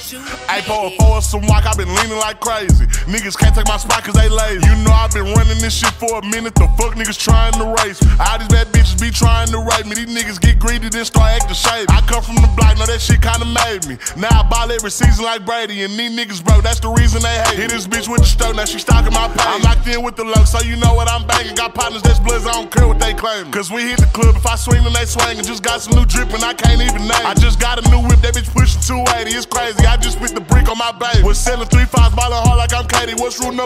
I pour a four some walk, I been leaning like crazy. Niggas can't take my spot cause they lazy. You know I been running this shit for a minute. The fuck niggas trying to race me. All these bad bitches be trying to rape me. These niggas get greedy then start acting shady. I come from the block, know that shit kinda made me. Now I ball every season like Brady. And these niggas bro, that's the reason they hate. Hit this bitch with the stove, now she stalking my page. I'm locked in with the luck, so you know what I'm banging. Got partners that's bloods, I don't care what they claim. Cause we hit the club, if I swing then they swing. And just got some new drip and I can't even name. I just got a new whip, that bitch pushing 280. It's crazy, I just spit the brick on my baby. Was selling 3-5, ballin' hard like I'm Katie. What's rule number